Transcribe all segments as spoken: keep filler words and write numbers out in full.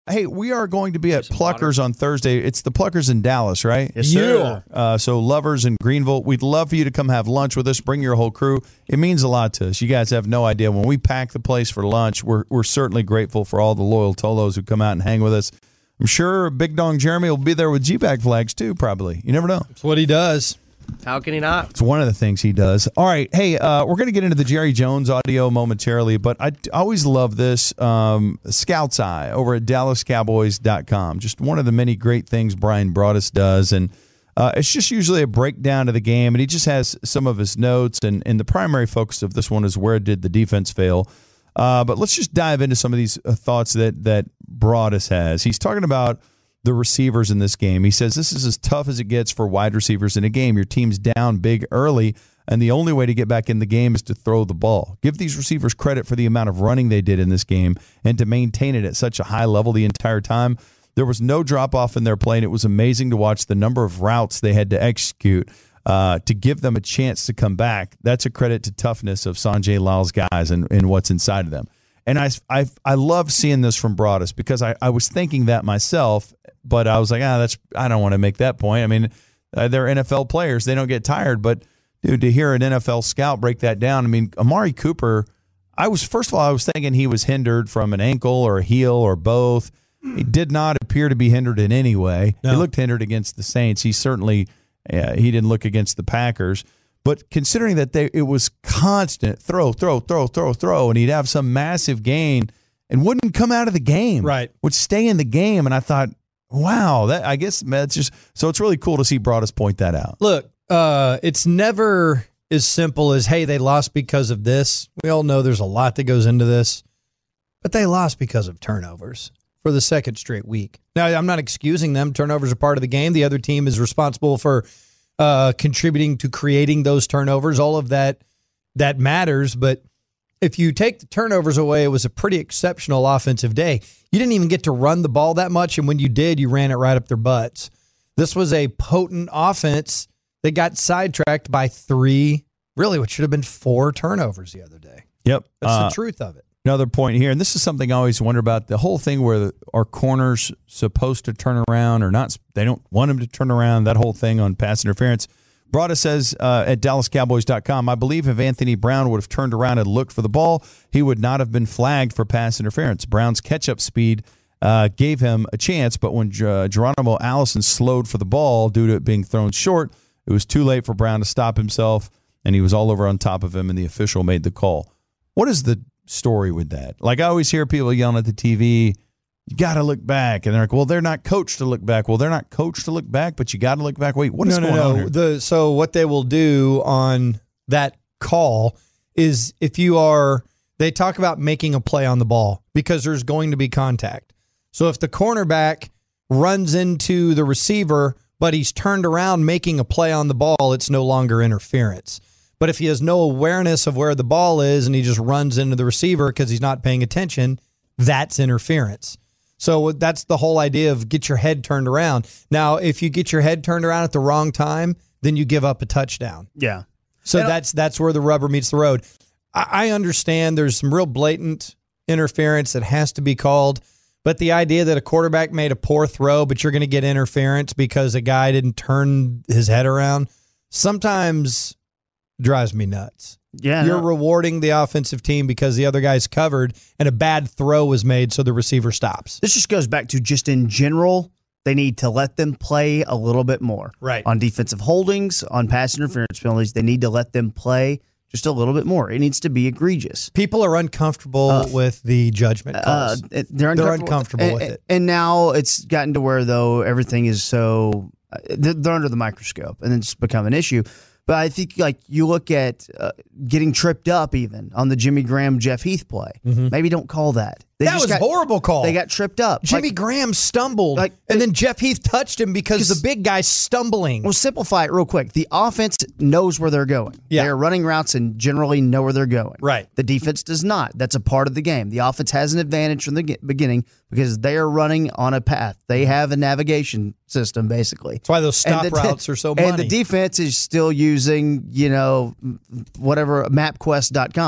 hey, we are going to be at Pluckers water. on Thursday. It's the Pluckers in Dallas, right? Yes, sir. Yeah. Uh, so Lovers in Greenville, we'd love for you to come have lunch with us. Bring your whole crew. It means a lot to us. You guys have no idea. When we pack the place for lunch, we're we're certainly grateful for all the loyal Tolos who come out and hang with us. I'm sure Big Dong Jeremy will be there with G-Bag flags too, probably. You never know. That's what he does. How can he not? It's one of the things he does. All right. Hey, uh, we're going to get into the Jerry Jones audio momentarily, but I always love this. Um, Scout's Eye over at Dallas Cowboys dot com. Just one of the many great things Brian Broaddus does. And uh, it's just usually a breakdown of the game, and he just has some of his notes. And, and the primary focus of this one is where did the defense fail. Uh, but let's just dive into some of these uh, thoughts that, that Broaddus has. He's talking about the receivers in this game. He says this is as tough as it gets for wide receivers in a game. Your team's down big early, and the only way to get back in the game is to throw the ball. Give these receivers credit for the amount of running they did in this game and to maintain it at such a high level the entire time. There was no drop-off in their play, and it was amazing to watch the number of routes they had to execute uh, to give them a chance to come back. That's a credit to toughness of Sanjay Lal's guys and, and what's inside of them. And I, I, I love seeing this from Broaddus because I, I was thinking that myself, but I was like, ah, that's I don't want to make that point. I mean, uh, they're N F L players. They don't get tired. But, dude, to hear an N F L scout break that down, I mean, Amari Cooper, I was, first of all, I was thinking he was hindered from an ankle or a heel or both. He did not appear to be hindered in any way. No. He looked hindered against the Saints. He certainly, uh, he didn't look against the Packers. But considering that they, it was constant throw, throw, throw, throw, throw, and he'd have some massive gain and wouldn't come out of the game. Right. Would stay in the game. And I thought, wow, that I guess that's just so it's really cool to see Broaddus point that out. Look, uh, it's never as simple as, hey, they lost because of this. We all know there's a lot that goes into this, but they lost because of turnovers for the second straight week. Now, I'm not excusing them. Turnovers are part of the game. The other team is responsible for uh, contributing to creating those turnovers. All of that that matters, but if you take the turnovers away, it was a pretty exceptional offensive day. You didn't even get to run the ball that much, and when you did, you ran it right up their butts. This was a potent offense that got sidetracked by three, really what should have been four turnovers the other day. Yep. That's uh, the truth of it. Another point here, and this is something I always wonder about, the whole thing where our corners supposed to turn around or not, they don't want them to turn around, that whole thing on pass interference. Broaddus says uh, at Dallas Cowboys dot com, I believe if Anthony Brown would have turned around and looked for the ball, he would not have been flagged for pass interference. Brown's catch-up speed uh, gave him a chance, but when uh, Geronimo Allison slowed for the ball due to it being thrown short, it was too late for Brown to stop himself, and he was all over on top of him, and the official made the call. What is the story with that? Like, I always hear people yelling at the T V, you got to look back. And they're like, well, they're not coached to look back. Well, they're not coached to look back, but you got to look back. Wait, what is no, going no, no. on here? The, so what they will do on that call is if you are, they talk about making a play on the ball because there's going to be contact. So if the cornerback runs into the receiver, but he's turned around making a play on the ball, it's no longer interference. But if he has no awareness of where the ball is and he just runs into the receiver because he's not paying attention, that's interference. So that's the whole idea of get your head turned around. Now, if you get your head turned around at the wrong time, then you give up a touchdown. Yeah. So that's that's where the rubber meets the road. I, I understand there's some real blatant interference that has to be called, but the idea that a quarterback made a poor throw, but you're going to get interference because a guy didn't turn his head around, sometimes drives me nuts. Yeah, You're no. rewarding the offensive team because the other guy's covered and a bad throw was made, so the receiver stops. This just goes back to just in general, they need to let them play a little bit more. Right. On defensive holdings, on pass interference penalties, they need to let them play just a little bit more. It needs to be egregious. People are uncomfortable uh, with the judgment calls. Uh, they're uncomfortable, they're uncomfortable and, with it. And now it's gotten to where, though, everything is so they're, they're under the microscope, and it's become an issue. But I think, like, you look at uh, getting tripped up even on the Jimmy Graham, Jeff Heath play. Mm-hmm. Maybe don't call that. They that just was a got, horrible call. They got tripped up. Jimmy like, Graham stumbled, like, and then Jeff Heath touched him because the big guy's stumbling. We'll simplify it real quick. The offense knows where they're going. Yeah. They're running routes and generally know where they're going. Right. The defense does not. That's a part of the game. The offense has an advantage from the beginning because they are running on a path. They have a navigation system, basically. That's why those stop the, routes are so And money. the defense is still using, you know, whatever, MapQuest dot com.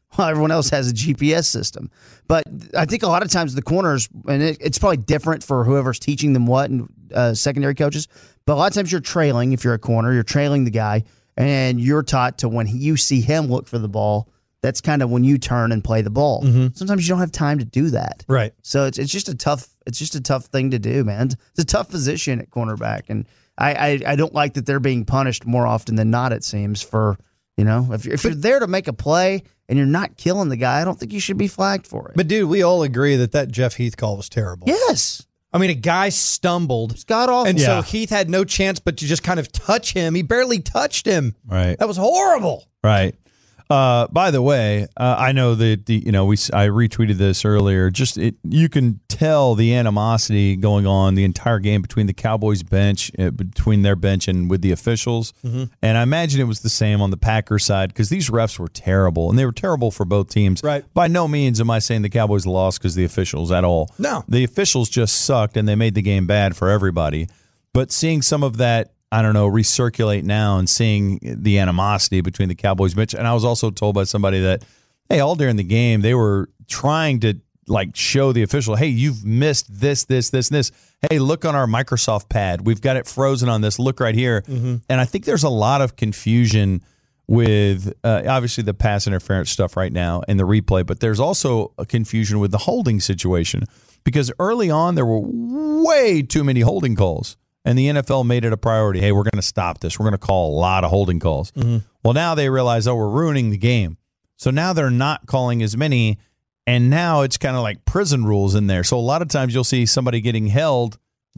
while everyone else has a G P S system. But I think a lot of times the corners, and it, it's probably different for whoever's teaching them what and uh, secondary coaches, but a lot of times you're trailing. If you're a corner, you're trailing the guy, and you're taught to when he, you see him look for the ball, that's kind of when you turn and play the ball. Mm-hmm. Sometimes you don't have time to do that. Right. So it's it's just a tough it's just a tough thing to do, man. It's a tough position at cornerback, and I I, I don't like that they're being punished more often than not. It seems for you know if you're, if you're there to make a play and you're not killing the guy, I don't think you should be flagged for it. But dude, we all agree that that Jeff Heath call was terrible. Yes. I mean, a guy stumbled. It's god awful. And Yeah. so Heath had no chance but to just kind of touch him. He barely touched him. Right. That was horrible. Right. Uh, by the way, uh, I know that the you know we I retweeted this earlier. Just it, you can tell the animosity going on the entire game between the Cowboys bench, uh, between their bench and with the officials. Mm-hmm. And I imagine it was the same on the Packers side because these refs were terrible, and they were terrible for both teams. Right. By no means am I saying the Cowboys lost because the officials at all. No. The officials just sucked, and they made the game bad for everybody. But seeing some of that, I don't know, recirculate now and seeing the animosity between the Cowboys bench. And I was also told by somebody that, hey, all during the game, they were trying to like show the official, hey, you've missed this, this, this, and this. Hey, look on our Microsoft pad. We've got it frozen on this. Look right here. Mm-hmm. And I think there's a lot of confusion with uh, obviously the pass interference stuff right now and the replay, but there's also a confusion with the holding situation because early on there were way too many holding calls. And the N F L made it a priority. Hey, we're going to stop this. We're going to call a lot of holding calls. Mm-hmm. Well, now they realize, oh, we're ruining the game. So now they're not calling as many. And now it's kind of like prison rules in there. So a lot of times you'll see somebody getting held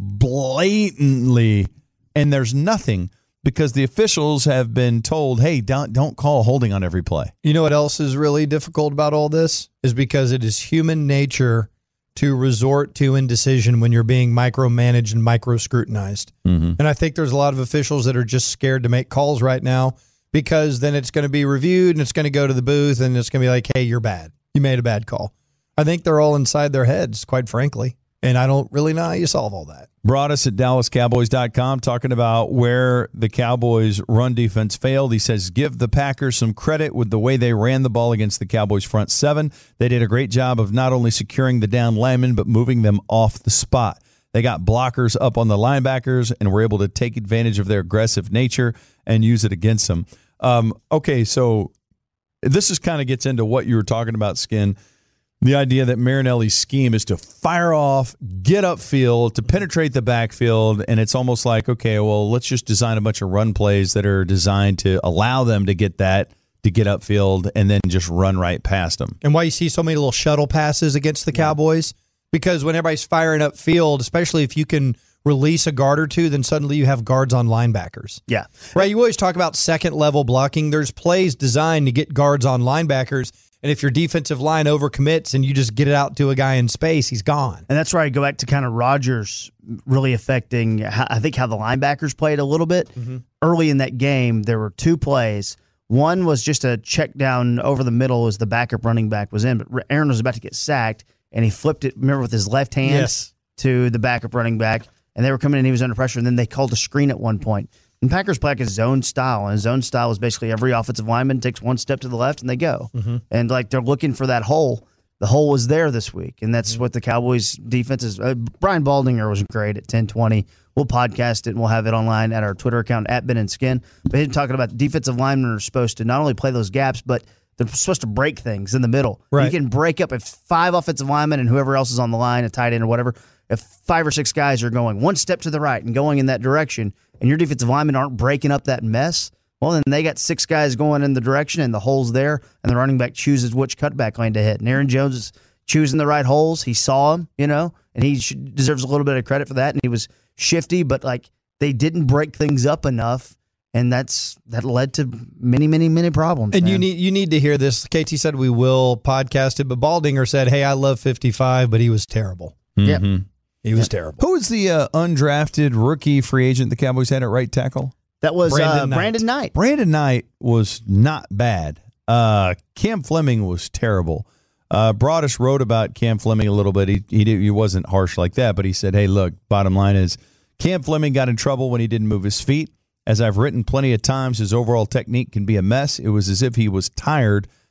blatantly and there's nothing because the officials have been told, hey, don't, don't call holding on every play. You know what else is really difficult about all this? Is because it is human nature to resort to indecision when you're being micromanaged and micro-scrutinized. Mm-hmm. And I think there's a lot of officials that are just scared to make calls right now because then it's going to be reviewed and it's going to go to the booth and it's going to be like, hey, you're bad. You made a bad call. I think they're all inside their heads, quite frankly. And I don't really know how you solve all that. Broadus at Dallas Cowboys dot com talking about where the Cowboys' run defense failed. He says, give the Packers some credit with the way they ran the ball against the Cowboys' front seven. They did a great job of not only securing the down linemen, but moving them off the spot. They got blockers up on the linebackers and were able to take advantage of their aggressive nature and use it against them. Um, okay, so this is kind of gets into what you were talking about, Skin. The idea that Marinelli's scheme is to fire off, get upfield, to penetrate the backfield, and it's almost like, okay, well, let's just design a bunch of run plays that are designed to allow them to get that, to get upfield, and then just run right past them. And why you see so many little shuttle passes against the Cowboys? Because when everybody's firing upfield, especially if you can release a guard or two, then suddenly you have guards on linebackers. Yeah. Right? You always talk about second-level blocking. There's plays designed to get guards on linebackers. And if your defensive line overcommits and you just get it out to a guy in space, he's gone. And that's where I go back to kind of Rodgers really affecting, how, I think, how the linebackers played a little bit. Mm-hmm. Early in that game, there were two plays. One was just a check down over the middle as the backup running back was in, but Aaron was about to get sacked, and he flipped it, remember, with his left hand yes. to the backup running back, and they were coming in and he was under pressure, and then they called a screen at one point. And Packers play like a zone style, and a zone style is basically every offensive lineman takes one step to the left and they go. Mm-hmm. And like they're looking for that hole. The hole was there this week, and that's mm-hmm. what the Cowboys defense is. Uh, Brian Baldinger was great at ten twenty. We'll podcast it, and we'll have it online at our Twitter account, at Ben and Skin. But he's talking about defensive linemen are supposed to not only play those gaps, but they're supposed to break things in the middle. Right. You can break up if five offensive linemen and whoever else is on the line, a tight end or whatever, if five or six guys are going one step to the right and going in that direction, and your defensive linemen aren't breaking up that mess, well, then they got six guys going in the direction, and the hole's there, and the running back chooses which cutback lane to hit. And Aaron Jones is choosing the right holes. He saw them, you know, and he should, deserves a little bit of credit for that. And he was shifty, but like they didn't break things up enough, and that's that led to many, many, many problems. And man. you need you need to hear this. K T said we will podcast it, but Baldinger said, "Hey, I love fifty-five, but he was terrible. Yep. Mm-hmm. He was Yep. terrible." Who was the uh, undrafted rookie free agent the Cowboys had at right tackle? That was Brandon uh, Knight. Brandon Knight. Brandon Knight was not bad. Uh, Cam Fleming was terrible. Uh, Broadus wrote about Cam Fleming a little bit. He, he did, he wasn't harsh like that, but he said, hey, look, bottom line is Cam Fleming got in trouble when he didn't move his feet. As I've written plenty of times, his overall technique can be a mess. It was as if he was tired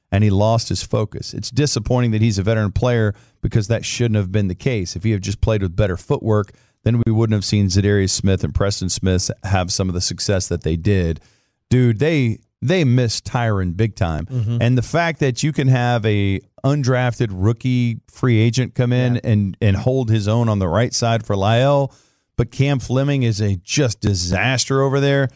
and he lost his focus. It's disappointing that he's a veteran player because that shouldn't have been the case. If he had just played with better footwork, then we wouldn't have seen Zadarius Smith and Preston Smith have some of the success that they did. Dude, they they missed Tyron big time. Mm-hmm. And the fact that you can have a undrafted rookie free agent come in yeah. and, and hold his own on the right side for Lyle, but Cam Fleming is a just disaster over there.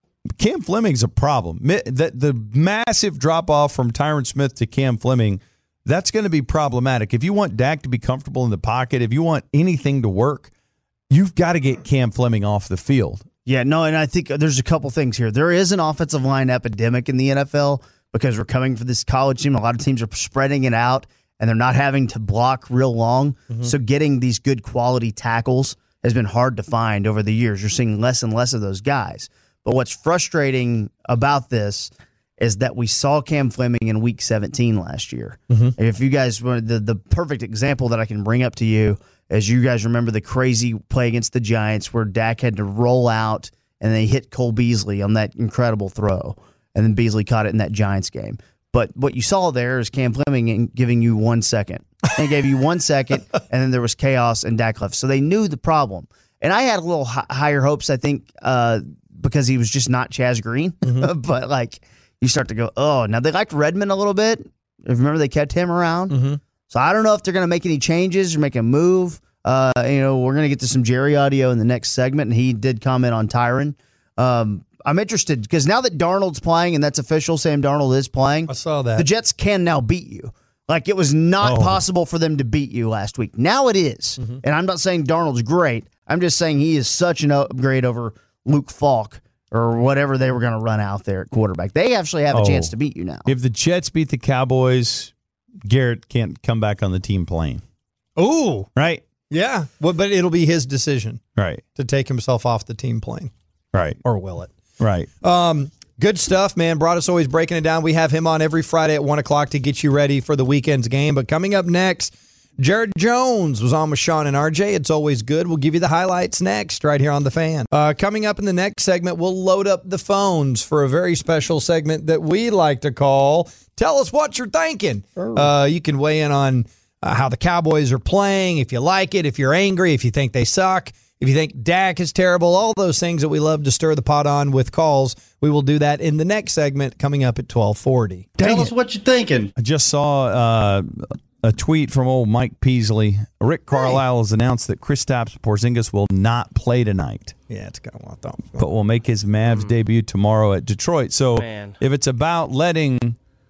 Cam Fleming's a problem. The, the massive drop-off from Tyron Smith to Cam Fleming, that's going to be problematic. If you want Dak to be comfortable in the pocket, if you want anything to work, you've got to get Cam Fleming off the field. Yeah, no, and I think there's a couple things here. There is an offensive line epidemic in the N F L because we're coming for this college team. A lot of teams are spreading it out, and they're not having to block real long. Mm-hmm. So getting these good quality tackles has been hard to find over the years. You're seeing less and less of those guys. But what's frustrating about this is that we saw Cam Fleming in Week seventeen last year. Mm-hmm. If you guys want the the perfect example that I can bring up to you, as you guys remember the crazy play against the Giants where Dak had to roll out and they hit Cole Beasley on that incredible throw, and then Beasley caught it in that Giants game. But what you saw there is Cam Fleming giving you one second. They gave you one second, and then there was chaos and Dak left. So they knew the problem. And I had a little h- higher hopes, I think, uh, because he was just not Chaz Green. Mm-hmm. But, like, you start to go, oh, now they liked Redmond a little bit. Remember, they kept him around. Mm-hmm. So I don't know if they're going to make any changes or make a move. Uh, you know, we're going to get to some Jerry audio in the next segment, and he did comment on Tyron. Um, I'm interested because now that Darnold's playing, and that's official, Sam Darnold is playing. I saw that. The Jets can now beat you. Like, it was not oh. possible for them to beat you last week. Now it is. Mm-hmm. And I'm not saying Darnold's great. I'm just saying he is such an upgrade over Luke Falk or whatever they were going to run out there at quarterback. They actually have a oh. chance to beat you now. If the Jets beat the Cowboys, Garrett can't come back on the team plane. Ooh. Right? Yeah. Well, but it'll be his decision. Right. To take himself off the team plane. Right. Or will it? Right. Um, good stuff, man. Broadus always breaking it down. We have him on every Friday at one o'clock to get you ready for the weekend's game. But coming up next, Jared Jones was on with Sean and R J. It's always good. We'll give you the highlights next right here on The Fan. Uh, coming up in the next segment, we'll load up the phones for a very special segment that we like to call Tell Us What You're Thinking. Uh, you can weigh in on uh, how the Cowboys are playing, if you like it, if you're angry, if you think they suck, if you think Dak is terrible, all those things that we love to stir the pot on with calls. We will do that in the next segment coming up at twelve forty. Tell Dang us it. What you're thinking. I just saw uh, a tweet from old Mike Peasley. Rick Carlisle hey. has announced that Kristaps Porzingis will not play tonight. Yeah, it's kind of what I thought. But will make his Mavs mm. debut tomorrow at Detroit. So Man. if it's about letting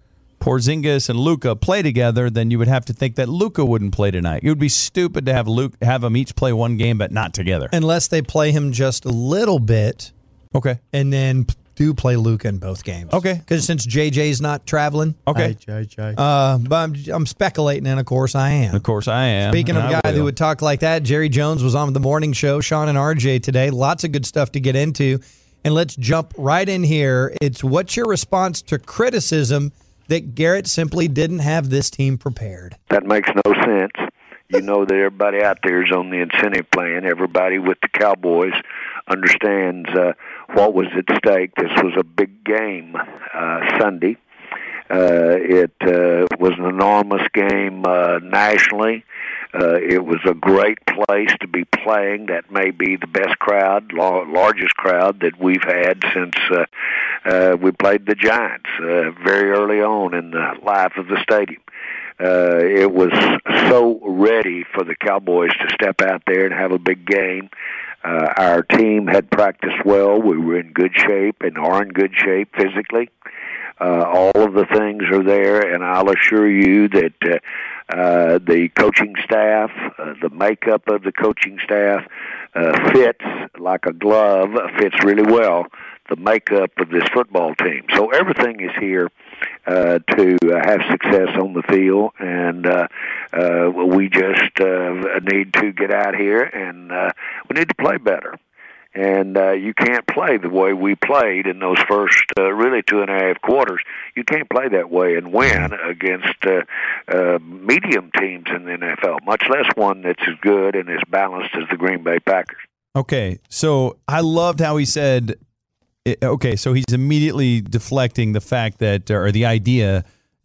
Porzingis and Luka play together, then you would have to think that Luka wouldn't play tonight. It would be stupid to have Luke have them each play one game but not together. Unless they play him just a little bit. Okay. And then do play Luka in both games. Okay. Because since J J's not traveling. Okay. J J. Uh, but I'm, I'm speculating, and of course I am. Of course I am. Speaking of a guy who would talk like that, Jerry Jones was on the morning show, Sean and R J today. Lots of good stuff to get into. And let's jump right in here. It's what's your response to criticism that Garrett simply didn't have this team prepared? That makes no sense. You know that everybody out there is on the incentive plan. Everybody with the Cowboys understands uh, what was at stake. This was a big game uh, Sunday. Uh, it uh, was an enormous game uh, nationally. Uh, it was a great place to be playing. That may be the best crowd, la- largest crowd that we've had since uh, uh, we played the Giants uh, very early on in the life of the stadium. Uh, it was so ready for the Cowboys to step out there and have a big game. Uh, our team had practiced well. We were in good shape and are in good shape physically. Uh, all of the things are there, and I'll assure you that uh, uh, the coaching staff, uh, the makeup of the coaching staff uh, fits like a glove, fits really well the makeup of this football team. So everything is here uh, to uh, have success on the field, and uh, uh, we just uh, need to get out here, and uh, we need to play better. And uh, you can't play the way we played in those first uh, really two and a half quarters. You can't play that way and win against uh, uh, medium teams in the N F L, much less one that's as good and as balanced as the Green Bay Packers. Okay, so I loved how he said, okay, so he's immediately deflecting the fact that, or the idea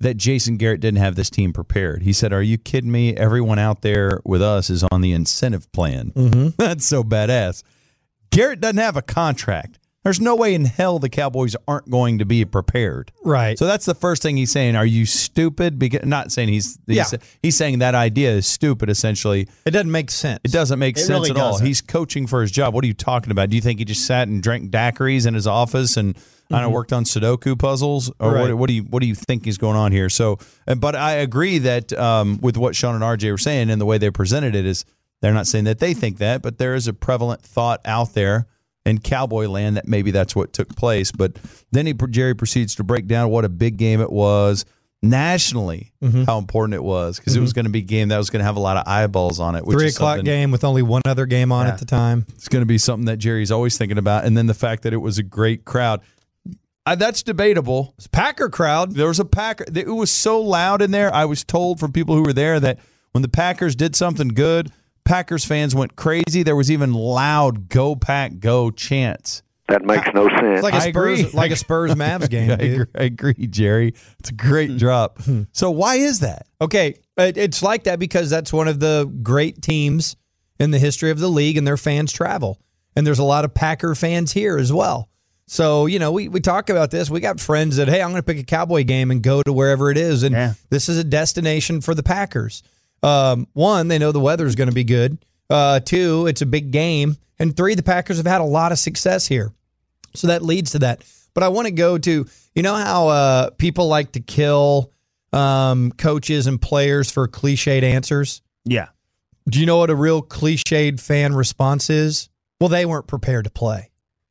that Jason Garrett didn't have this team prepared. He said, "Are you kidding me? Everyone out there with us is on the incentive plan." Mm-hmm. That's so badass. Garrett doesn't have a contract. There's no way in hell the Cowboys aren't going to be prepared. Right. So that's the first thing he's saying. Are you stupid? Because, not saying he's he's, Yeah. he's saying that idea is stupid, essentially. It doesn't make sense. It doesn't make It sense really at all. doesn't. He's coaching for his job. What are you talking about? Do you think he just sat and drank daiquiris in his office and I don't know, worked on Sudoku puzzles? Or Right. what, what do you what do you think is going on here? So, uh, but I agree that um, with what Sean and R J were saying and the way they presented it is they're not saying that they think that, but there is a prevalent thought out there in Cowboy land that maybe that's what took place. But then he, Jerry proceeds to break down what a big game it was nationally, Mm-hmm. how important it was, because it was going to be a game that was going to have a lot of eyeballs on it. Which Three is o'clock something- game with only one other game on Yeah. at the time. It's going to be something that Jerry's always thinking about. And then the fact that it was a great crowd. I, that's debatable. It's Packer crowd. There was a Packer. It was so loud in there. I was told from people who were there that when the Packers did something good, Packers fans went crazy. There was even loud "Go Pack Go" chants. That makes no sense. It's like a I Spurs, agree. like a Spurs Mavs game. I dude. agree, I agree, Jerry. It's a great drop. So why is that? Okay, it- it's like that because that's one of the great teams in the history of the league, and their fans travel. And there's a lot of Packer fans here as well. So, you know, we, we talk about this. We got friends that, hey, I'm going to pick a Cowboy game and go to wherever it is. And Yeah. this is a destination for the Packers. Um, one, they know the weather is going to be good. Uh, two, it's a big game. And three, the Packers have had a lot of success here. So that leads to that. But I want to go to, you know how uh, people like to kill um, coaches and players for cliched answers? Yeah. Do you know what a real cliched fan response is? Well, they weren't prepared to play.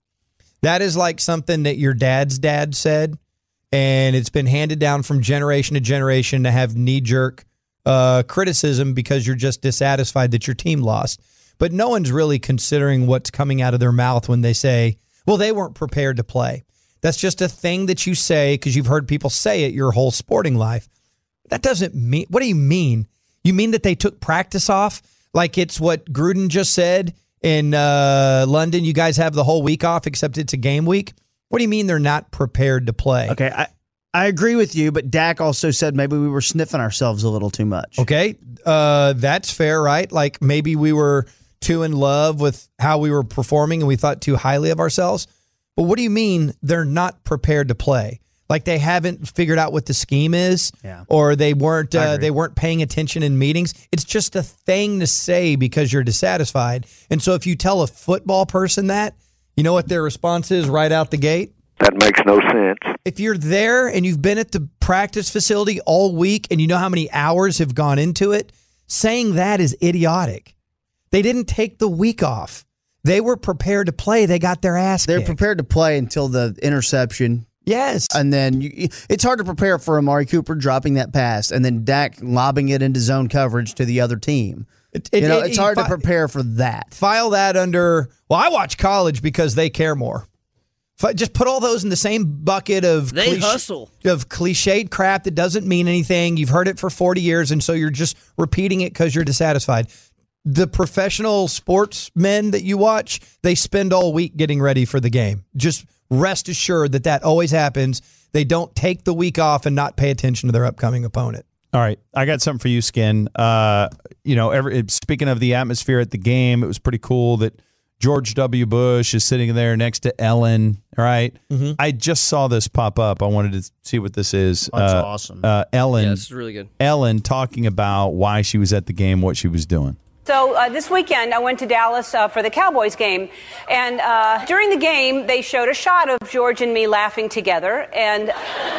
That is like something that your dad's dad said, and it's been handed down from generation to generation to have knee-jerk uh, criticism because you're just dissatisfied that your team lost. But no one's really considering what's coming out of their mouth when they say, well, they weren't prepared to play. That's just a thing that you say because you've heard people say it your whole sporting life. That doesn't mean, what do you mean? You mean that they took practice off? Like it's what Gruden just said in uh, London, you guys have the whole week off except it's a game week? What do you mean they're not prepared to play? Okay, I, I agree with you, but Dak also said maybe we were sniffing ourselves a little too much. Okay, uh, that's fair, right? Like maybe we were too in love with how we were performing and we thought too highly of ourselves. But what do you mean they're not prepared to play? Like they haven't figured out what the scheme is, Yeah. or they weren't I uh, agree. they weren't paying attention in meetings. It's just a thing to say because you're dissatisfied. And so if you tell a football person that, you know what their response is right out the gate? That makes no sense. If you're there and you've been at the practice facility all week and you know how many hours have gone into it, saying that is idiotic. They didn't take the week off. They were prepared to play. They got their ass They're kicked. prepared to play until the interception. Yes. And then you, it's hard to prepare for Amari Cooper dropping that pass and then Dak lobbing it into zone coverage to the other team. It- it- you know, it- it's hard fi- to prepare for that. File that under, well, I watch college because they care more. Fi- Just put all those in the same bucket of They cliche- hustle. of cliched crap that doesn't mean anything. You've heard it for forty years, and so you're just repeating it because you're dissatisfied. The professional sportsmen that you watch, they spend all week getting ready for the game. Just rest assured that that always happens. They don't take the week off and not pay attention to their upcoming opponent. All right, I got something for you, Skin. Uh, you know, every, speaking of the atmosphere at the game, it was pretty cool that George W. Bush is sitting there next to Ellen. All right, Mm-hmm. I just saw this pop up. I wanted to see what this is. That's uh, awesome. Uh, Ellen, Yeah, this is really good. Ellen talking about why she was at the game, what she was doing. So uh, this weekend, I went to Dallas uh, for the Cowboys game, and uh, during the game, they showed a shot of George and me laughing together, and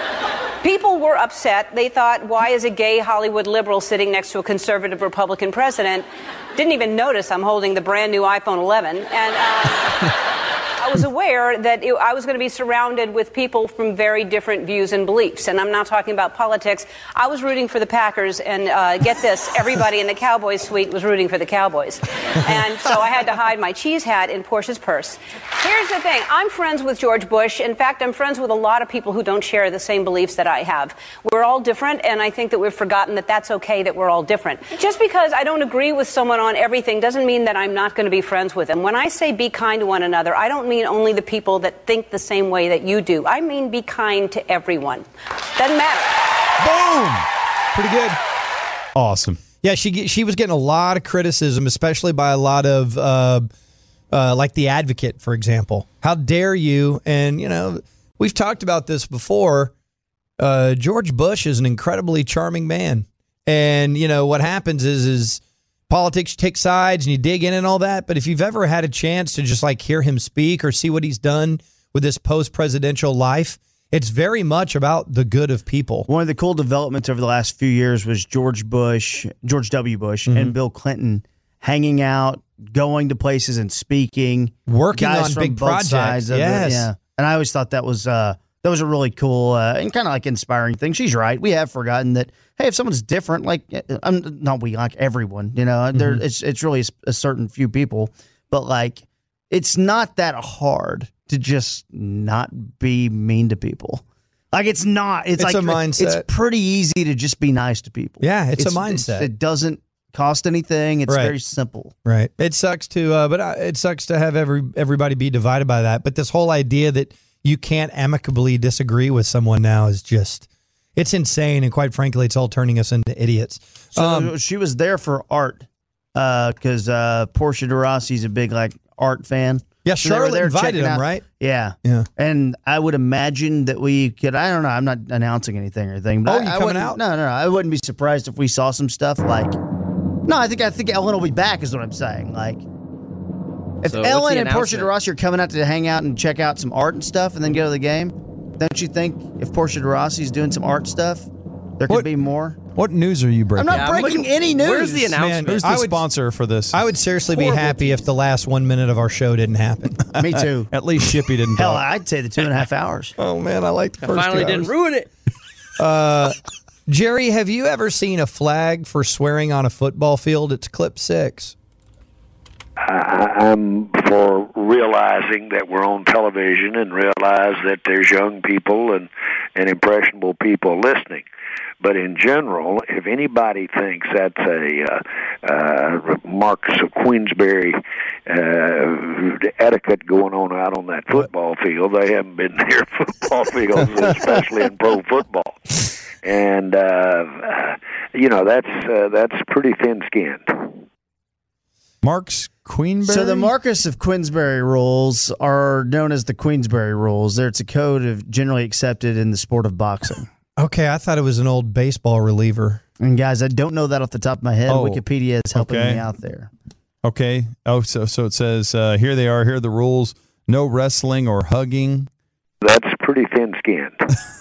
people were upset. They thought, why is a gay Hollywood liberal sitting next to a conservative Republican president? Didn't even notice I'm holding the brand new iPhone eleven, and uh, I was aware that it, I was going to be surrounded with people from very different views and beliefs, and I'm not talking about politics. I was rooting for the Packers, and uh, get this, everybody in the Cowboys suite was rooting for the Cowboys. And so I had to hide my cheese hat in Portia's purse. Here's the thing. I'm friends with George Bush. In fact, I'm friends with a lot of people who don't share the same beliefs that I have. We're all different, and I think that we've forgotten that that's okay, that we're all different. Just because I don't agree with someone on everything doesn't mean that I'm not going to be friends with them. When I say be kind to one another, I don't mean only the people that think the same way that you do. I mean be kind to everyone. Doesn't matter. Boom! Pretty good. Awesome. Yeah, she she was getting a lot of criticism, especially by a lot of, uh, uh, like The Advocate, for example. How dare you? And, you know, we've talked about this before. Uh, George Bush is an incredibly charming man. And, you know, what happens is, is politics take sides and you dig in and all that. But if you've ever had a chance to just like hear him speak or see what he's done with this post-presidential life, it's very much about the good of people. One of the cool developments over the last few years was George Bush, George W. Bush, mm-hmm. and Bill Clinton hanging out, going to places and speaking, working guys on from big both projects. sides of Yes. it. Yeah, and I always thought that was uh, that was a really cool uh, and kind of like inspiring thing. She's right. We have forgotten that. Hey, if someone's different, like I'm not we like everyone, you know, mm-hmm. there it's it's really a certain few people, but like it's not that hard to just not be mean to people. Like it's not. It's, It's like a mindset. It's pretty easy to just be nice to people. Yeah, it's a mindset. It doesn't cost anything. It's Right. very simple. Right. It sucks to, uh, but uh, it sucks to have every everybody be divided by that. But this whole idea that you can't amicably disagree with someone now is just, it's insane. And quite frankly, it's all turning us into idiots. So Um, she was there for art because uh, uh, Portia de Rossi's a big like art fan. yeah, So they were Charlotte there invited checking him, out- right? Yeah. Yeah. And I would imagine that we could, I don't know, I'm not announcing anything or anything. But Oh, I, you I coming wouldn't- out? No, no, no. I wouldn't be surprised if we saw some stuff like, no, I think I think Ellen will be back is what I'm saying. Like, if So what's Ellen the and Portia de announcement? Rossi are coming out to hang out and check out some art and stuff and then go to the game, don't you think if Portia de Rossi's doing some art stuff, there could What- be more? What news are you breaking? I'm not Yeah, I'm breaking looking- any news. Where's the announcement? Who's the I would- sponsor for this? I would seriously be Horrible happy if the last one minute of our show didn't happen. Me too. At least Shippy didn't Hell, talk. I'd say the two and a half hours. Oh, man, I like the I first finally two didn't hours. ruin it. Jerry, have you ever seen a flag for swearing on a football field? It's clip six. I, I'm for realizing that we're on television and realize that there's young people and, and impressionable people listening. But in general, if anybody thinks that's a uh, uh, Marks of Queensberry uh, etiquette going on out on that football field, they haven't been near football fields, especially in pro football. And uh, you know that's uh, that's pretty thin-skinned. Mark's Queenberry. So the Marcus of Queensberry rules are known as the Queensberry rules. There, it's a code of generally accepted in the sport of boxing. Okay, I thought it was an old baseball reliever. And guys, I don't know that off the top of my head. Oh, Wikipedia is helping okay. me out there. Okay. Oh, so so it says uh, here they are. Here are the rules: no wrestling or hugging. That's pretty thin-skinned.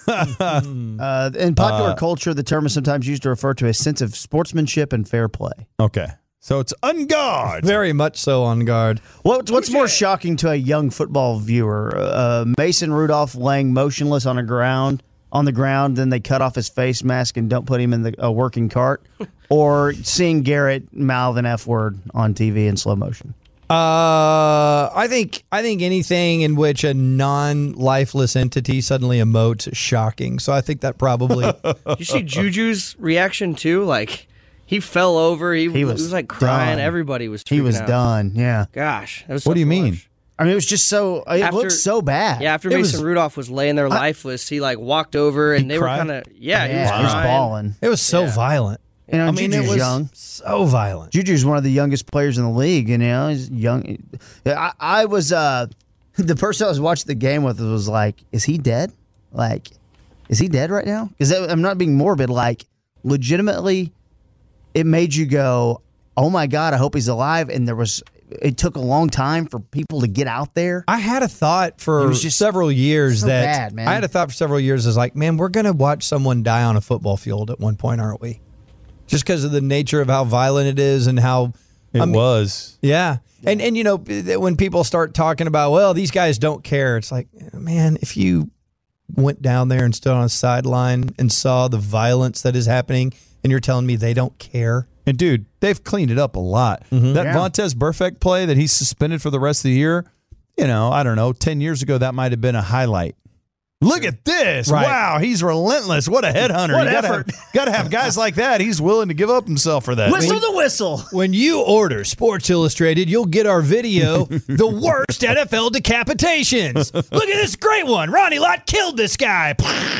Uh, in popular Uh, culture, the term is sometimes used to refer to a sense of sportsmanship and fair play. Okay. So it's on guard. Very much so on guard. What, what's more shocking to a young football viewer? Uh, Mason Rudolph laying motionless on a ground on the ground, then they cut off his face mask and don't put him in the a working cart, or seeing Garrett mouth an F word on T V in slow motion. Uh, I think I think anything in which a non-lifeless entity suddenly emotes is shocking. So I think that probably. You see Juju's reaction too? Like he fell over. He, He was, was he was like crying. done. Everybody was. He freaking was out. done. Yeah. Gosh, that was What do you tough to mean? watch. I mean, it was just so. It After- looked so bad. Yeah, after It Mason was- Rudolph was laying there lifeless, he like walked over and He they cried? were kind of yeah, he was yeah, he was crying. balling. It was so Yeah. violent. You know, I mean, it Juju's was young. so violent. Juju's one of the youngest players in the league, and you know he's young. I, I was uh, the person I was watching the game with was like, "Is he dead? Like, is he dead right now?" Because I'm not being morbid. Like, legitimately, it made you go, "Oh my god, I hope he's alive." And there was, it took a long time for people to get out there. I had a thought It for was just several years so that bad, man. I had a thought for several years is like, man, we're gonna watch someone die on a football field at one point, aren't we? Just because of the nature of how violent it is and how It I mean, was. Yeah. And and you know, when people start talking about, well, these guys don't care, it's like, man, if you went down there and stood on a sideline and saw the violence that is happening and you're telling me they don't care. And dude, they've cleaned it up a lot. That Yeah. Vontaze Burfict play that he's suspended for the rest of the year, you know, I don't know, ten years ago that might have been a highlight. Look at this. Right. Wow, he's relentless. What a headhunter. What you gotta effort. have, gotta have guys like that. He's willing to give up himself for that. Whistle the whistle. When you order Sports Illustrated, you'll get our video, The Worst N F L Decapitations. Look at this great one. Ronnie Lott killed this guy.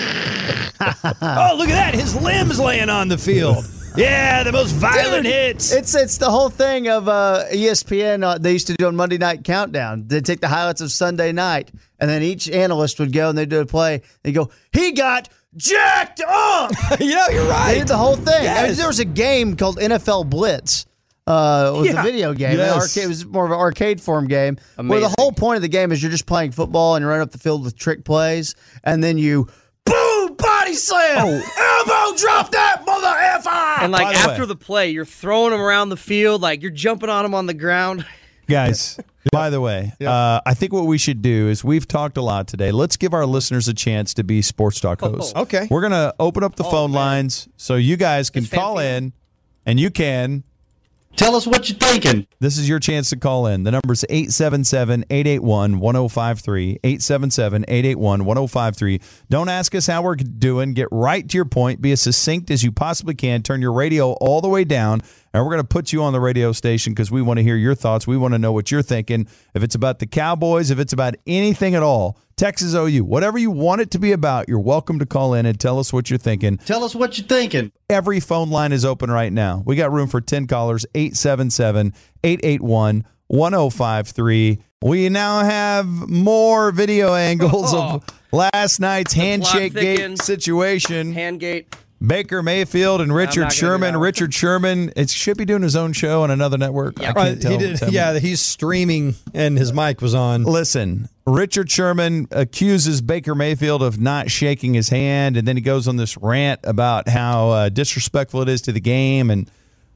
Oh, look at that. His limbs laying on the field. Yeah, the most violent Dude, hits. It's it's the whole thing of uh, E S P N. Uh, they used to do on Monday Night Countdown. They'd take the highlights of Sunday night, and then each analyst would go and they'd do a play. They go, he got jacked up. You know, you're They right. did the whole thing. I mean, Yes. there was a game called N F L Blitz. Uh, it was Yeah. a video game. Yes. An arcade, it was more of an arcade form game where the Amazing. whole point of the game is you're just playing football and you run up the field with trick plays, and then you boom body slam, elbow drop that mother effer. And like By the after way- the play, you're throwing them around the field, like you're jumping on them on the ground. Guys, by the way, uh, I think what we should do is we've talked a lot today. Let's give our listeners a chance to be sports talk hosts. Oh, okay. We're going to open up the phone lines so you guys can It's fan call feed. in, and you can. Tell us what you're thinking. This is your chance to call in. The number is eight seven seven, eight eight one, one oh five three, eight seven seven, eight eight one, one oh five three. Don't ask us how we're doing. Get right to your point. Be as succinct as you possibly can. Turn your radio all the way down, and we're going to put you on the radio station because we want to hear your thoughts. We want to know what you're thinking. If it's about the Cowboys, if it's about anything at all, Texas O U, whatever you want it to be about, you're welcome to call in and tell us what you're thinking. Tell us what you're thinking. Every phone line is open right now. We got room for ten callers, eight seven seven, eight eight one, one oh five three. We now have more video angles of last night's handshake gate thickens. situation. Handgate. Baker Mayfield and not Richard gonna do Sherman. that one. Richard Sherman, it should be doing his own show on another network. I can't Right, tell. he did, Tell me. yeah, he's streaming and his mic was on. Listen, Richard Sherman accuses Baker Mayfield of not shaking his hand, and then he goes on this rant about how uh, disrespectful it is to the game. And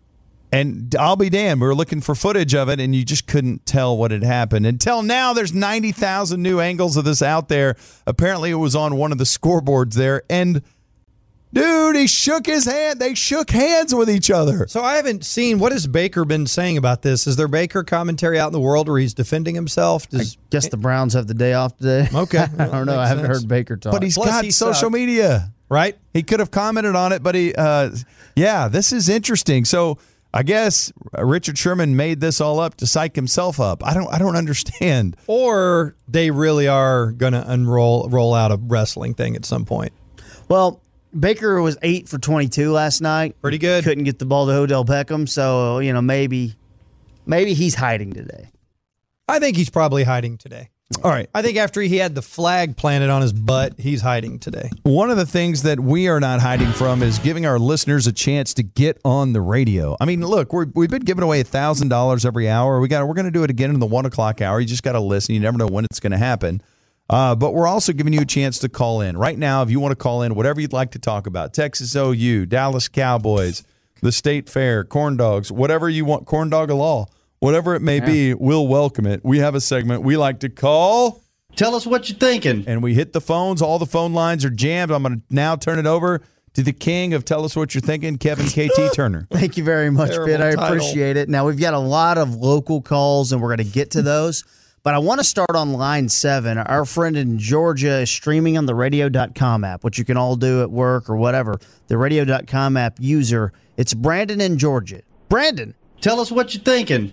and I'll be damned, we were looking for footage of it, and you just couldn't tell what had happened. Until now, there's ninety thousand new angles of this out there. Apparently, it was on one of the scoreboards there, and dude, he shook his hand. They shook hands with each other. So I haven't seen, what has Baker been saying about this? Is there Baker commentary out in the world where he's defending himself? Does, Guess the Browns have the day off today. Okay. I don't know. I haven't Makes sense. heard Baker talk. But he's Plus, got he social sucked. media. right? He could have commented on it, but he, uh, yeah, this is interesting. So I guess Richard Sherman made this all up to psych himself up. I don't, I don't understand. Or they really are going to unroll roll out a wrestling thing at some point. Well, Baker was eight for twenty-two last night. Pretty good. Couldn't get the ball to Odell Beckham, so you know maybe, maybe he's hiding today. I think he's probably hiding today. All right. I think after he had the flag planted on his butt, he's hiding today. One of the things that we are not hiding from is giving our listeners a chance to get on the radio. I mean, look, we're, we've been giving away one thousand dollars every hour. We got, we're going to do it again in the one o'clock hour. You just got to listen. You never know when it's going to happen. Uh, but we're also giving you a chance to call in. Right now, if you want to call in, whatever you'd like to talk about, Texas O U, Dallas Cowboys, the State Fair, corn dogs, whatever you want, corn dog of law, whatever it may be, we'll welcome it. We have a segment we like to call... Tell us what you're thinking. And we hit the phones. All the phone lines are jammed. I'm going to now turn it over to the king of Tell Us What You're Thinking, Kevin K T Turner. Thank you very much, Terrible Ben. I title. appreciate it. Now, we've got a lot of local calls, and we're going to get to those. But I want to start on line seven. Our friend in Georgia is streaming on the radio dot com app, which you can all do at work or whatever. The radio dot com app user. It's Brandon in Georgia. Brandon. Tell us what you're thinking.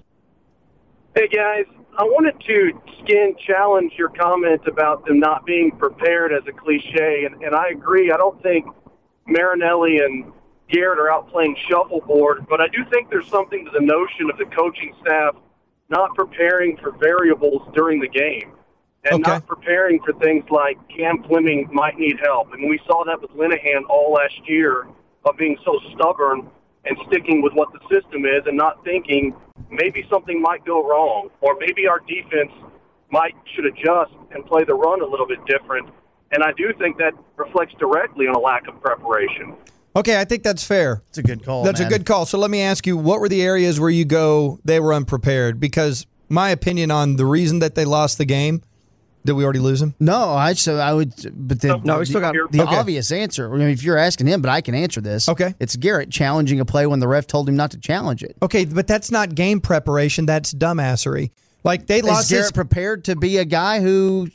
Hey, guys. I wanted to skin challenge your comment about them not being prepared as a cliche, and, and I agree. I don't think Marinelli and Garrett are out playing shuffleboard, but I do think there's something to the notion of the coaching staff not preparing for variables during the game and Okay. not preparing for things like Cam Fleming might need help. And we saw that with Linehan all last year of being so stubborn and sticking with what the system is and not thinking maybe something might go wrong or maybe our defense might should adjust and play the run a little bit different. And I do think that reflects directly on a lack of preparation. Okay, I think that's fair. That's a good call. That's man. a good call. So let me ask you, what were the areas where you go, they were unprepared? Because my opinion on the reason that they lost the game, did we already lose them? No, I so I would, but the, No, we still got the Okay. obvious answer. I mean, if you're asking him, but I can answer this. Okay. It's Garrett challenging a play when the ref told him not to challenge it. Okay, but that's not game preparation. That's dumbassery. Like they Is lost Garrett his, prepared to be a guy who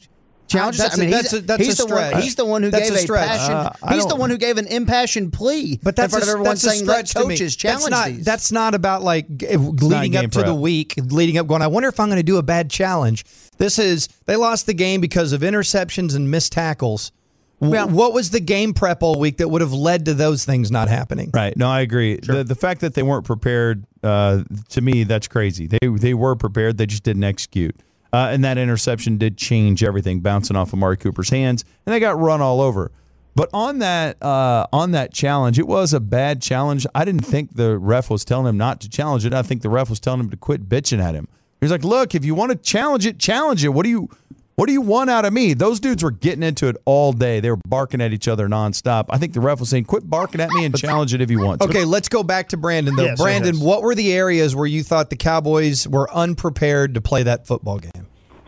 challenges. That's I mean, a, he's, that's a, that's he's a the stretch. one. He's the one who That's gave a a, stretch. passion. Uh, I he's the don't- one who gave an impassioned plea But that's in front a, of everyone that's a saying, "Let stretch to me. coaches challenge that's not, these." That's not about like g- leading game up to the prep. week, leading up, going, I wonder if I'm going to do a bad challenge. This is, they lost the game because of interceptions and missed tackles. W- Well- what was the game prep all week that would have led to those things not happening? Right. No, I agree. The the fact that they weren't prepared, uh, to me, that's crazy. They they were prepared. They just didn't execute. Uh, and that interception did change everything, bouncing off Amari Cooper's hands, and they got run all over. But on that uh, on that challenge, it was a bad challenge. I didn't think the ref was telling him not to challenge it. I think the ref was telling him to quit bitching at him. He's like, "Look, if you want to challenge it, challenge it. What do you What do you want out of me?" Those dudes were getting into it all day. They were barking at each other nonstop. I think the ref was saying, "Quit barking at me and challenge it if you want to." Okay, let's go back to Brandon, though. Yes, Brandon, yes. what were the areas where you thought the Cowboys were unprepared to play that football game?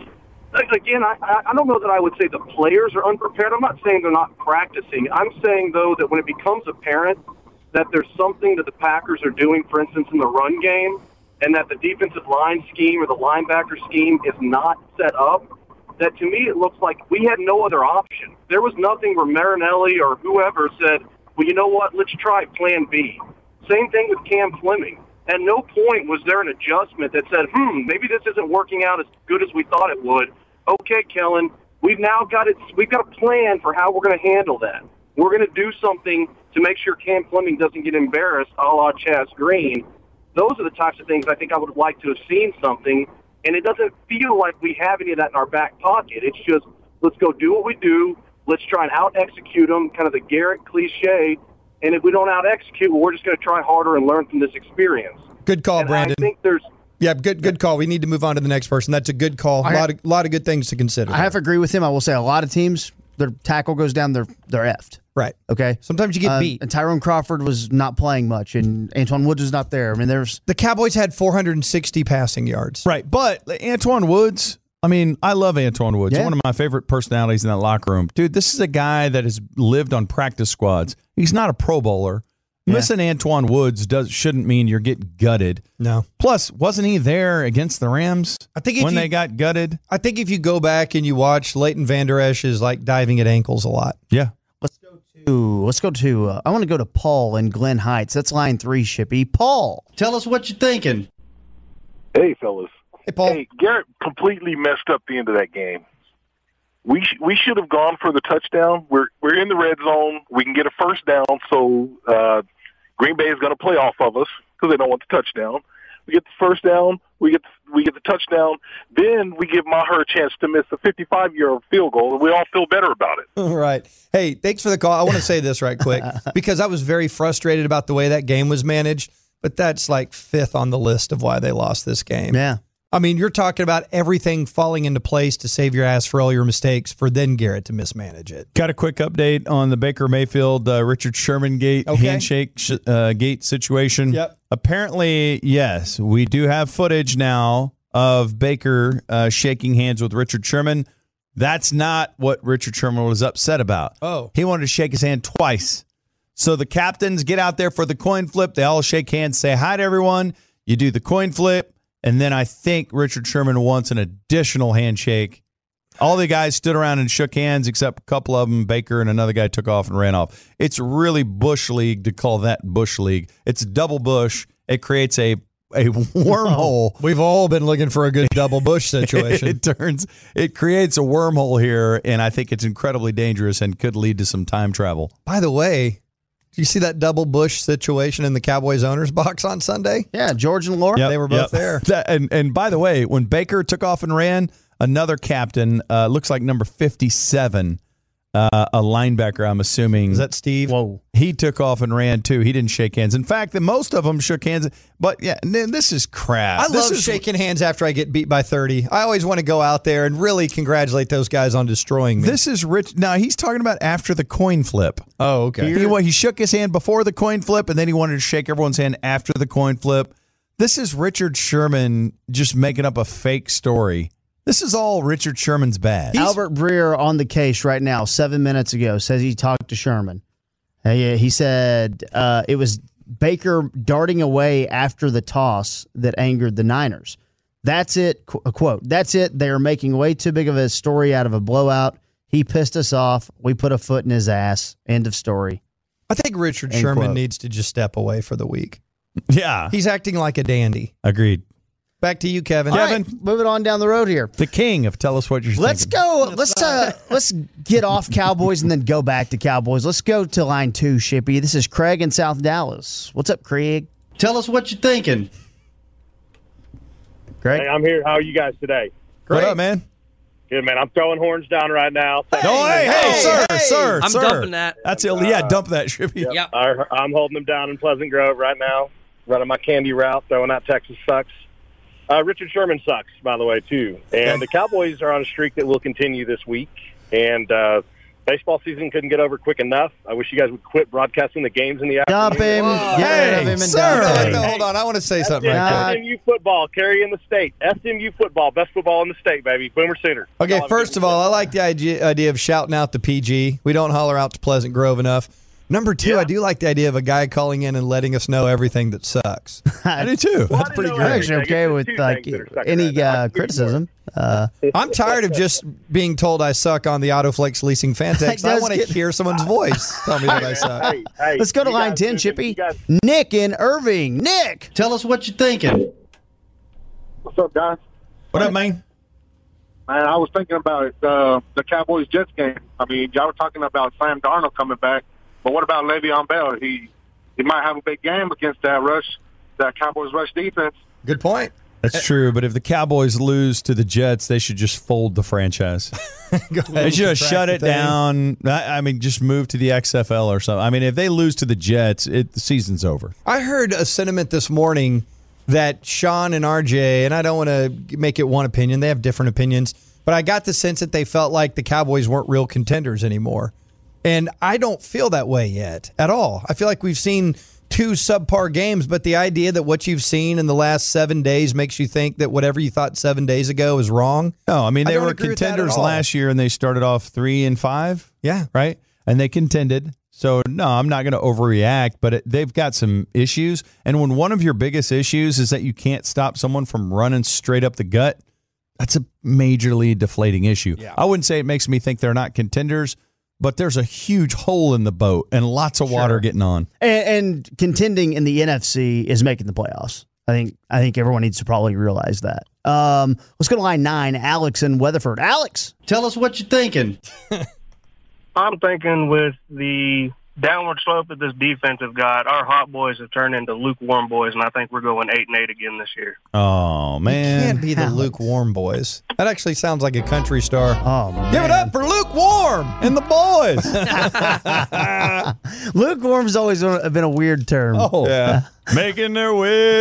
Again, I, I don't know that I would say the players are unprepared. I'm not saying they're not practicing. I'm saying, though, that when it becomes apparent that there's something that the Packers are doing, for instance, in the run game, and that the defensive line scheme or the linebacker scheme is not set up, that to me it looks like we had no other option. There was nothing where Marinelli or whoever said, well, you know what, let's try plan B. Same thing with Cam Fleming. At no point was there an adjustment that said, hmm, maybe this isn't working out as good as we thought it would. Okay, Kellen, we've now got it. We've got a plan for how we're going to handle that. We're going to do something to make sure Cam Fleming doesn't get embarrassed, a la Chaz Green. Those are the types of things I think I would have liked to have seen something, and it doesn't feel like we have any of that in our back pocket. It's just, let's go do what we do. Let's try and out-execute them, kind of the Garrett cliche. And if we don't out-execute, well, we're just going to try harder and learn from this experience. Good call, and Brandon. I think there's Yeah, good good call. We need to move on to the next person. That's a good call. A I- lot of lot of good things to consider. I have to agree with him. I will say a lot of teams, their tackle goes down, they're they're effed. right. Okay. Sometimes you get Uh, beat. And Tyrone Crawford was not playing much, and Antoine Woods was not there. I mean, there's The Cowboys had four hundred sixty passing yards. Right. But Antoine Woods, I mean, I love Antoine Woods. Yeah. One of my favorite personalities in that locker room. Dude, this is a guy that has lived on practice squads. He's not a Pro Bowler. Yeah. Missing Antoine Woods does shouldn't mean you're getting gutted. No. Plus, wasn't he there against the Rams I think if when you, they got gutted? I think if you go back and you watch, Leighton Vander Esch is like diving at ankles a lot. Yeah. let's go to let's go to uh, I want to go to Paul in Glen Heights. That's line three, Shippy. Paul. Tell us what you're thinking. Hey, fellas. Hey, Paul. Hey, Garrett completely messed up the end of that game. We sh- we should have gone for the touchdown. We're we're in the red zone. We can get a first down, so uh, Green Bay is going to play off of us because they don't want the touchdown. We get the first down. We get the, we get the touchdown. Then we give Maher a chance to miss a fifty-five-yard field goal, and we all feel better about it. Right. Hey, thanks for the call. I want to say this right quick because I was very frustrated about the way that game was managed, but that's like fifth on the list of why they lost this game. Yeah. I mean, you're talking about everything falling into place to save your ass for all your mistakes for then Garrett to mismanage it. Got a quick update on the Baker Mayfield, uh, Richard Sherman gate Okay. handshake sh- uh, gate situation. Yep. Apparently, yes, we do have footage now of Baker uh, shaking hands with Richard Sherman. That's not what Richard Sherman was upset about. Oh. He wanted to shake his hand twice. So the captains get out there for the coin flip. They all shake hands, say hi to everyone. You do the coin flip. And then I think Richard Sherman wants an additional handshake. All the guys stood around and shook hands, except a couple of them. Baker and another guy took off and ran off. It's really Bush League to call that Bush League. It's double Bush. It creates a a wormhole. We've all been looking for a good double Bush situation. It turns, it creates a wormhole here, and I think it's incredibly dangerous and could lead to some time travel. By the way, do you see that double Bush situation in the Cowboys owners box on Sunday? Yeah, George and Laura. Yep, They were both yep. there. That- and and by the way, when Baker took off and ran, another captain, uh, looks like number fifty-seven, uh, a linebacker, I'm assuming. Is that Steve? Whoa. He took off and ran too. He didn't shake hands. In fact, the most of them shook hands. But yeah, n- this is crap. I this love is, shaking hands after I get beat by thirty. I always want to go out there and really congratulate those guys on destroying me. This is rich. Now he's talking about after the coin flip. oh, okay. He, what, he shook his hand before the coin flip, and then he wanted to shake everyone's hand after the coin flip. This is Richard Sherman just making up a fake story. This is all Richard Sherman's bad. Albert Breer on the case right now, seven minutes ago, says he talked to Sherman. Uh, yeah, he said uh, it was Baker darting away after the toss that angered the Niners. That's it. Qu- a quote. That's it. They are making way too big of a story out of a blowout. He pissed us off. We put a foot in his ass. End of story. I think Richard End Sherman quote. needs to just step away for the week. Yeah. He's acting like a dandy. Agreed. Back to you, Kevin. All Kevin. right, moving on down the road here. The king of Tell Us What You're Let's Thinking. go. Let's uh, let's get off Cowboys and then go back to Cowboys. Let's go to line two, Shippy. This is Craig in South Dallas. What's up, Craig? Tell us what you're thinking. Craig? Hey, I'm here. How are you guys today? What up, man? Good, man. I'm throwing horns down right now. No, hey, hey, sir, sir, I'm sir. dumping that. That's ill. Yeah, dump that, Shippy. Yep. I, I'm holding them down in Pleasant Grove right now, running my candy route, throwing out Texas sucks. Uh, Richard Sherman sucks, by the way, too. And the Cowboys are on a streak that will continue this week. And uh, baseball season couldn't get over quick enough. I wish you guys would quit broadcasting the games in the Dump afternoon. him. Get Hey, rid of him and sir. dump him. No, hold on. I want to say something right Yeah. quick. S M U football, carry in the state. S M U football, best football in the state, baby. Boomer Sooner. Okay, That's all I'm first giving of you. all, I like the idea, idea of shouting out to P G. We don't holler out to Pleasant Grove enough. Number two, Yeah. I do like the idea of a guy calling in and letting us know everything that sucks. I do too. Well, I That's didn't pretty know I'm great. actually okay There's with two like things that are sucking any right now. uh, I'll give you criticism. Uh, I'm tired of just being told I suck on the Autoflex leasing fan text. It I does want to get- hear someone's voice tell me that I suck. Hey, hey, let's go to you line guys ten, listen, Chippy. you guys- Nick in Irving. Nick. Tell us what you're thinking. What's up, guys? What up, man? Man, I was thinking about uh, the Cowboys-Jets game. I mean, y'all were talking about Sam Darnold coming back, but what about Le'Veon Bell? He he might have a big game against that rush, that Cowboys rush defense. Good point. That's true, but if the Cowboys lose to the Jets, they should just fold the franchise. They should have shut it down. I, I mean, just move to the X F L or something. I mean, if they lose to the Jets, it, the season's over. I heard a sentiment this morning that Sean and R J, and I don't want to make it one opinion, they have different opinions, but I got the sense that they felt like the Cowboys weren't real contenders anymore. And I don't feel that way yet at all. I feel like we've seen two subpar games, but the idea that what you've seen in the last seven days makes you think that whatever you thought seven days ago is wrong. No, I mean, I they don't were agree with that at contenders all. last year, and they started off three and five. Yeah. Right? And they contended. So, no, I'm not going to overreact, but it, they've got some issues. And when one of your biggest issues is that you can't stop someone from running straight up the gut, that's a majorly deflating issue. Yeah. I wouldn't say it makes me think they're not contenders, but there's a huge hole in the boat and lots of water getting on. And, and contending in the N F C is making the playoffs. I think I think everyone needs to probably realize that. Um, let's go to line nine. Alex in Weatherford. Alex. Tell us what you're thinking. I'm thinking with the downward slope that this defense has got, our hot boys have turned into lukewarm boys, and I think we're going eight and eight again this year. Oh, man. Can't be the lukewarm boys. That actually sounds like a country star. Oh, man. Give it up for lukewarm and the boys. Lukewarm's always been a weird term. Oh, yeah. Making their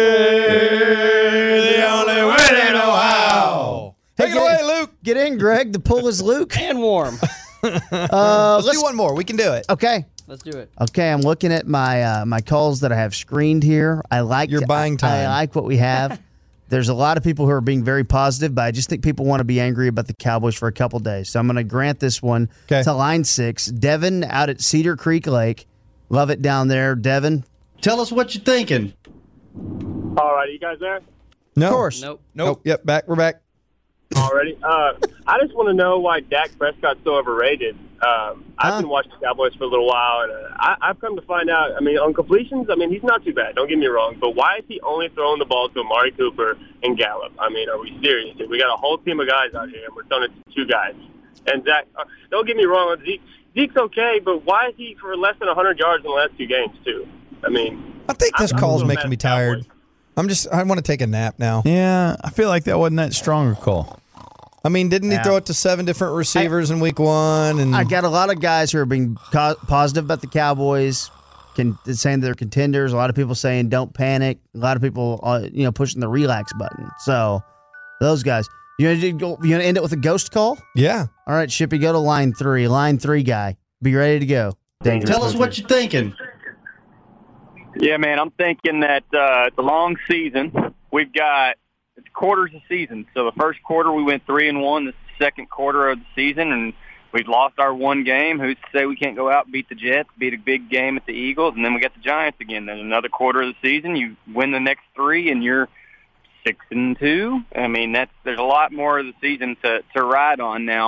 way the only way they know how. Take it away, Luke. Get in, Greg. The pull is Luke. And warm. Uh, let's, do one more. We can do it. Okay. Let's do it. Okay, I'm looking at my uh, my calls that I have screened here. I like You're buying time. I like what we have. There's a lot of people who are being very positive, but I just think people want to be angry about the Cowboys for a couple days. So I'm going to grant this one Okay. to line six. Devin out at Cedar Creek Lake. Love it down there. Devin. Tell us what you're thinking. All right, you guys there? No. Of course. Nope. Nope. Yep. Back. We're back. Already? Uh, I just want to know why Dak Prescott's so overrated. Um, I've Huh? been watching the Cowboys for a little while, and uh, I, I've come to find out, I mean, on completions, I mean, he's not too bad, don't get me wrong, but why is he only throwing the ball to Amari Cooper and Gallup? I mean, are we serious? We got a whole team of guys out here, and we're throwing it to two guys. And Zach, uh, don't get me wrong, Zeke, Zeke's okay, but why is he for less than one hundred yards in the last two games, too? I mean, I think this I'm- I'm a call's little making mad me at the Cowboys. tired. I'm just. I want to take a nap now. Yeah, I feel like that wasn't that strong a call. I mean, didn't he Yeah. throw it to seven different receivers in week one? And I got a lot of guys who are being co- positive about the Cowboys, can, saying they're contenders. A lot of people saying don't panic. A lot of people, uh, you know, pushing the relax button. So those guys. You want to go, you want to end it with a ghost call? yeah. All right, Shippy, go to line three. Line three guy. Be ready to go. Dangerous Tell us country. what you're thinking. Yeah, man, I'm thinking that uh, it's a long season. We've got it's quarters of season. So the first quarter we went three and one. This is the second quarter of the season, and we've lost our one game. Who's to say we can't go out and beat the Jets, beat a big game at the Eagles, and then we got the Giants again. Then another quarter of the season, you win the next three, and you're six and two. I mean, that's there's a lot more of the season to to ride on now.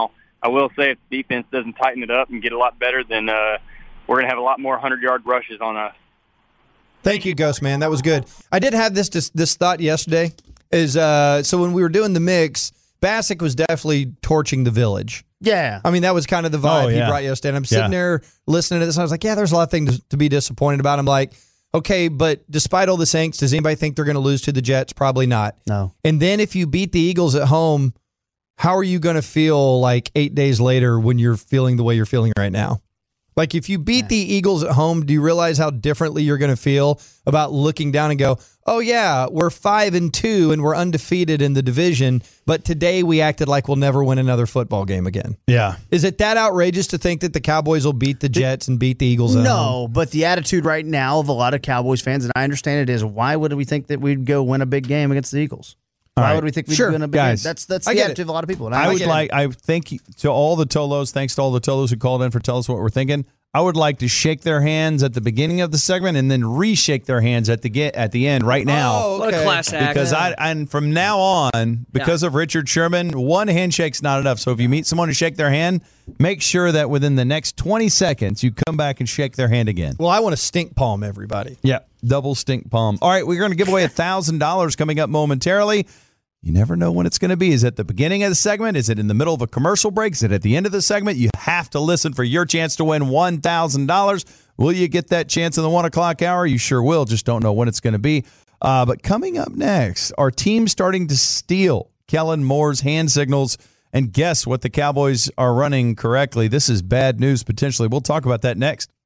I will say if the defense doesn't tighten it up and get a lot better, then uh, we're going to have a lot more hundred-yard rushes on us. Thank you, Ghost Man. That was good. I did have this this, this thought yesterday. Is uh, so when we were doing the mix, Bassick was definitely torching the village. Yeah. I mean, that was kind of the vibe Oh, yeah. he brought yesterday. And I'm sitting Yeah. there listening to this, and I was like, yeah, there's a lot of things to be disappointed about. I'm like, okay, but despite all the Saints, does anybody think they're going to lose to the Jets? Probably not. No. And then if you beat the Eagles at home, how are you going to feel like eight days later when you're feeling the way you're feeling right now? Like if you beat the Eagles at home, do you realize how differently you're going to feel about looking down and go, oh yeah, we're five and two and we're undefeated in the division, but today we acted like we'll never win another football game again. Yeah. Is it that outrageous to think that the Cowboys will beat the Jets and beat the Eagles at home? No, but the attitude right now of a lot of Cowboys fans, and I understand it, is why would we think that we'd go win a big game against the Eagles? All Why right. would we think we'd Sure, win a big guys. game? That's that's I the get attitude it. of a lot of people. And I would get it. like, I thank you to all the Tolos. Thanks to all the Tolos who called in for tell us what we're thinking. I would like to shake their hands at the beginning of the segment and then re-shake their hands at the get at the end right now. Oh, What a okay. class act. Because I and from now on, because of Richard Sherman, one handshake's not enough. So if you meet someone to shake their hand, make sure that within the next twenty seconds you come back and shake their hand again. Well, I want to stink palm everybody. Yeah, double stink palm. All right, we're going to give away a thousand dollars coming up momentarily. You never know when it's going to be. Is it at the beginning of the segment? Is it in the middle of a commercial break? Is it at the end of the segment? You have to listen for your chance to win one thousand dollars. Will you get that chance in the one o'clock hour? You sure will. Just don't know when it's going to be. Uh, but coming up next, our team starting to steal Kellen Moore's hand signals and guess what the Cowboys are running correctly. This is bad news potentially. We'll talk about that next.